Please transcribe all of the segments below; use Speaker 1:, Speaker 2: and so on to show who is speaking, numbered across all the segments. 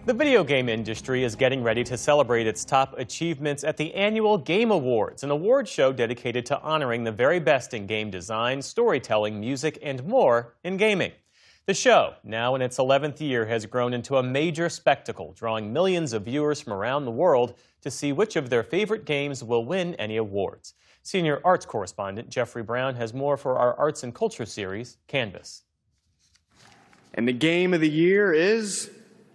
Speaker 1: The video game industry is getting ready to celebrate its top achievements at the annual Game Awards, an award show dedicated to honoring the very best in game design, storytelling, music, and more in gaming. The show, now in its 11th year, has grown into a major spectacle, drawing millions of viewers from around the world to see which of their favorite games will win any awards. Senior arts correspondent Jeffrey Brown has more for our arts and culture series, Canvas.
Speaker 2: And the game of the year is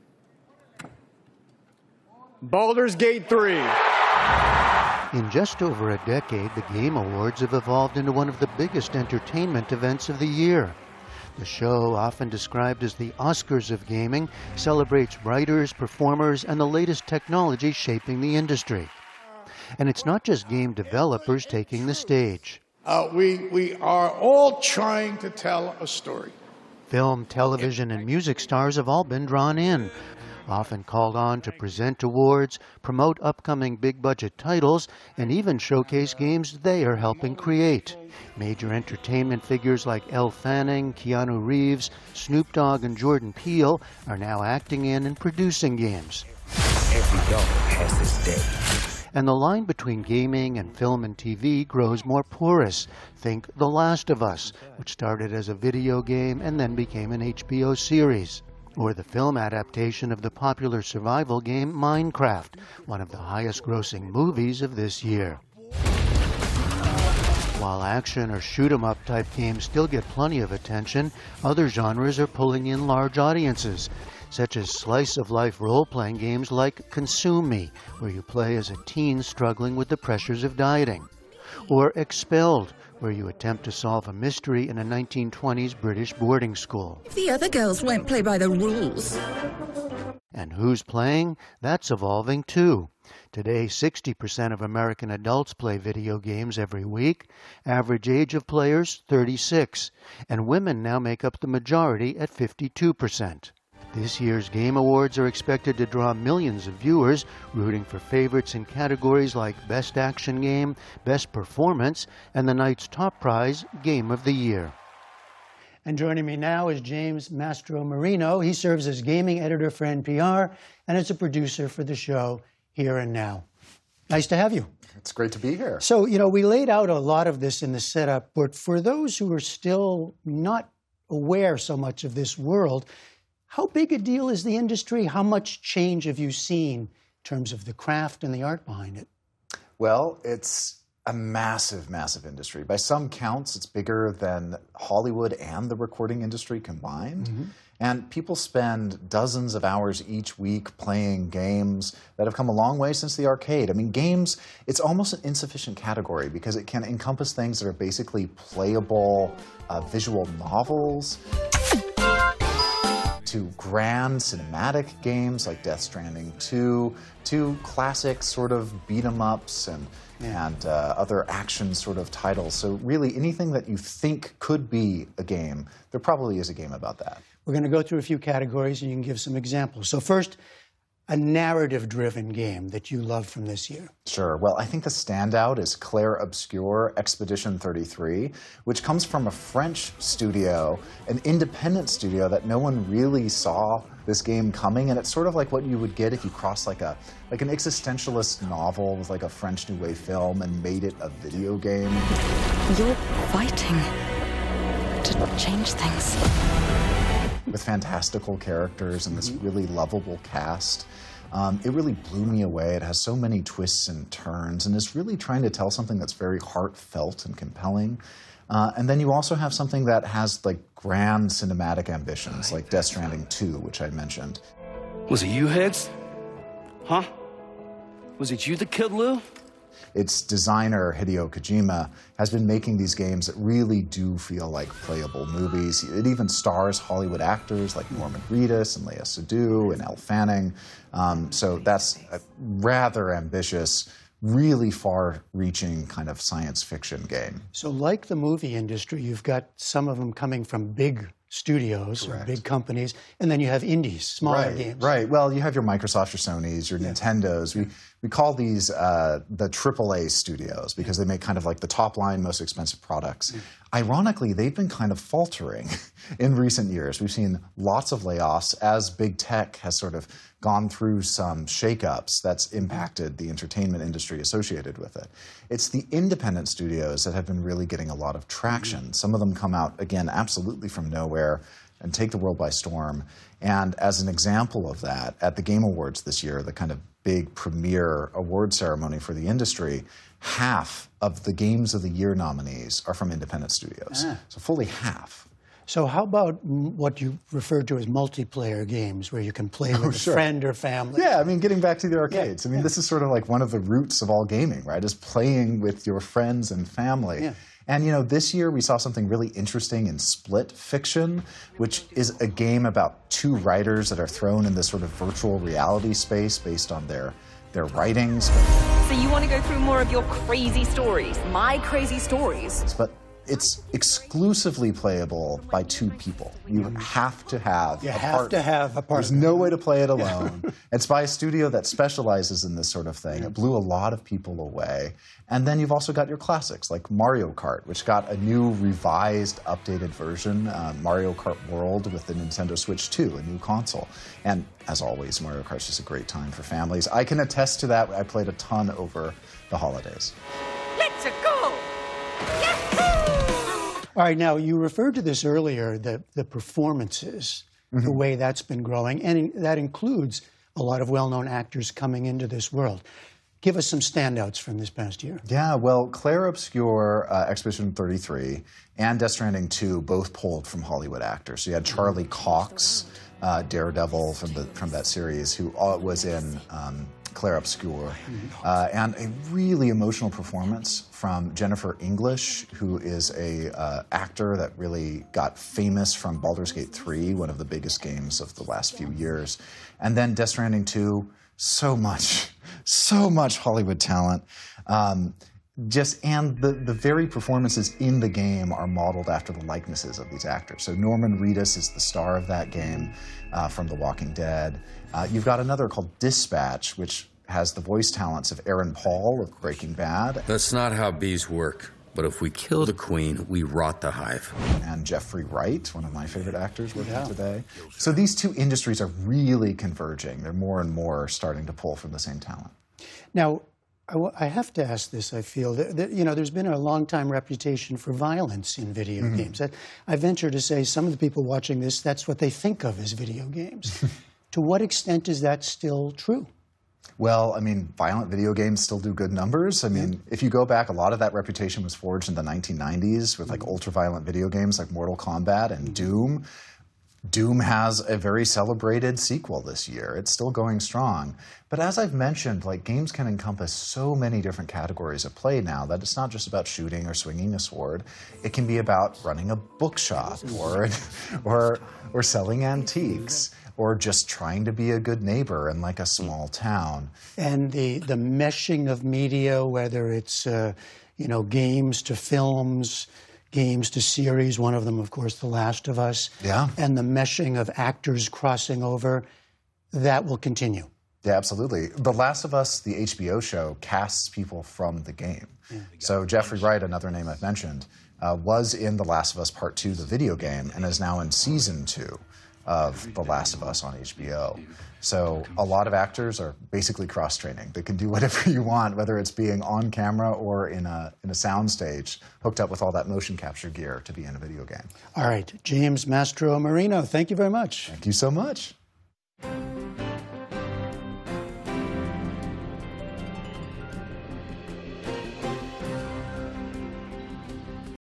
Speaker 2: Baldur's Gate 3.
Speaker 3: In just over a decade, the Game Awards have evolved into one of the biggest entertainment events of the year. The show, often described as the Oscars of gaming, celebrates writers, performers, and the latest technology shaping the industry. And it's not just game developers taking the stage.
Speaker 4: We are all trying to tell a story.
Speaker 3: Film, television, and music stars have all been drawn in, often called on to present awards, promote upcoming big-budget titles, and even showcase games they are helping create. Major entertainment figures like Elle Fanning, Keanu Reeves, Snoop Dogg, and Jordan Peele are now acting in and producing games.
Speaker 5: Every dog has his day.
Speaker 3: And the line between gaming and film and TV grows more porous. Think The Last of Us, which started as a video game and then became an HBO series. Or the film adaptation of the popular survival game Minecraft, one of the highest-grossing movies of this year. While action or shoot-'em-up type games still get plenty of attention, other genres are pulling in large audiences, such as slice-of-life role-playing games like Consume Me, where you play as a teen struggling with the pressures of dieting. Or Expelled, where you attempt to solve a mystery in a 1920s British boarding school.
Speaker 6: The other girls won't play by the rules.
Speaker 3: And who's playing? That's evolving too. Today, 60% of American adults play video games every week. Average age of players, 36. And women now make up the majority at 52%. This year's Game Awards are expected to draw millions of viewers, rooting for favorites in categories like Best Action Game, Best Performance, and the night's top prize, Game of the Year.
Speaker 7: And joining me now is James Mastromarino. He serves as gaming editor for NPR and is a producer for the show Here and Now. Nice to have you.
Speaker 8: It's great to be here.
Speaker 7: So, we laid out a lot of this in the setup, but for those who are still not aware so much of this world, how big a deal is the industry? How much change have you seen in terms of the craft and the art behind it?
Speaker 8: Well, it's a massive, massive industry. By some counts, it's bigger than Hollywood and the recording industry combined. Mm-hmm. And people spend dozens of hours each week playing games that have come a long way since the arcade. I mean, games, it's almost an insufficient category because it can encompass things that are basically playable visual novels, to grand cinematic games like Death Stranding 2, to classic sort of beat-em-ups and other action sort of titles. So really anything that you think could be a game, there probably is a game about that.
Speaker 7: We're going to go through a few categories and you can give some examples. So first, a narrative-driven game that you love from this year.
Speaker 8: Sure. Well, I think the standout is Clair Obscur Expedition 33, which comes from a French studio, an independent studio that no one really saw this game coming, and it's sort of like what you would get if you crossed like an existentialist novel with like a French New Wave film and made it a video game.
Speaker 6: You're fighting to change things.
Speaker 8: With fantastical characters and this really lovable cast. It really blew me away. It has so many twists and turns, and is really trying to tell something that's very heartfelt and compelling. And then you also have something that has like grand cinematic ambitions, like Death Stranding 2, which I mentioned.
Speaker 5: Was it you, Higgs? Huh? Was it you that killed Lou?
Speaker 8: Its designer, Hideo Kojima, has been making these games that really do feel like playable movies. It even stars Hollywood actors like Norman Reedus and Léa Seydoux and Elle Fanning. So that's a rather ambitious, really far-reaching kind of science fiction game.
Speaker 7: So like the movie industry, you've got some of them coming from big studios or big companies, and then you have indies, smaller games.
Speaker 8: Right. Well, you have your Microsoft, your Sonys, your Nintendos. we call these the AAA studios because they make kind of like the top line, most expensive products. Ironically, they've been kind of faltering in recent years. We've seen lots of layoffs as big tech has sort of gone through some shakeups that's impacted the entertainment industry associated with it. It's the independent studios that have been really getting a lot of traction. Some of them come out, again, absolutely from nowhere and take the world by storm. And as an example of that, at the Game Awards this year, the kind of big premier award ceremony for the industry, half of the Games of the Year nominees are from independent studios. So fully half.
Speaker 7: So how about what you referred to as multiplayer games, where you can play with a friend or family?
Speaker 8: Yeah, I mean, getting back to the arcades. I mean, this is sort of like one of the roots of all gaming, right, is playing with your friends and family. And, you know, this year we saw something really interesting in Split Fiction, which is a game about two writers that are thrown in this sort of virtual reality space based on their writings.
Speaker 9: So you want to go through more of your crazy stories, my crazy stories?
Speaker 8: But it's exclusively playable by two people. You have to have a partner. There's no way to play it alone. It's by a studio that specializes in this sort of thing. It blew a lot of people away. And then you've also got your classics, like Mario Kart, which got a new revised, updated version, Mario Kart World with the Nintendo Switch 2, a new console. And as always, Mario Kart's just a great time for families. I can attest to that. I played a ton over the holidays.
Speaker 9: Let's go!
Speaker 7: All right, now, you referred to this earlier, the performances, the way that's been growing, and that includes a lot of well-known actors coming into this world. Give us some standouts from this past year.
Speaker 8: Yeah, well, Claire Obscure, Expedition 33, and Death Stranding 2 both pulled from Hollywood actors. So you had Charlie Cox, Daredevil from that series, who was in Claire Obscure, and a really emotional performance from Jennifer English, who is a actor that really got famous from Baldur's Gate 3, one of the biggest games of the last few years. And then Death Stranding 2, so much Hollywood talent. And the very performances in the game are modeled after the likenesses of these actors. So Norman Reedus is the star of that game from The Walking Dead. You've got another called Dispatch, which has the voice talents of Aaron Paul of Breaking Bad.
Speaker 10: That's not how bees work. But if we kill the queen, we rot the hive.
Speaker 8: And Jeffrey Wright, one of my favorite actors working today. So these two industries are really converging. They're more and more starting to pull from the same talent.
Speaker 7: Now, I have to ask this, I feel. You know, there's been a long-time reputation for violence in video games. I venture to say some of the people watching this, that's what they think of as video games. To what extent is that still true?
Speaker 8: Well, I mean, violent video games still do good numbers. I mean, if you go back, a lot of that reputation was forged in the 1990s with like ultra-violent video games like Mortal Kombat and Doom. Doom has a very celebrated sequel this year. It's still going strong. But as I've mentioned, like, games can encompass so many different categories of play now that it's not just about shooting or swinging a sword. It can be about running a bookshop or selling antiques, or just trying to be a good neighbor in like a small town.
Speaker 7: And the meshing of media, whether it's you know, games to films, games to series, one of them, of course, The Last of Us.
Speaker 8: Yeah.
Speaker 7: And the meshing of actors crossing over, that will continue.
Speaker 8: Yeah, absolutely. The Last of Us, the HBO show, casts people from the game. So Jeffrey Wright, another name I've mentioned, was in The Last of Us Part 2, the video game, and is now in Season 2 of The Last of Us on HBO. So a lot of actors are basically cross-training. They can do whatever you want, whether it's being on camera or in a soundstage, hooked up with all that motion capture gear to be in a video game.
Speaker 7: All right, James Mastromarino, thank you very much.
Speaker 8: Thank you so much.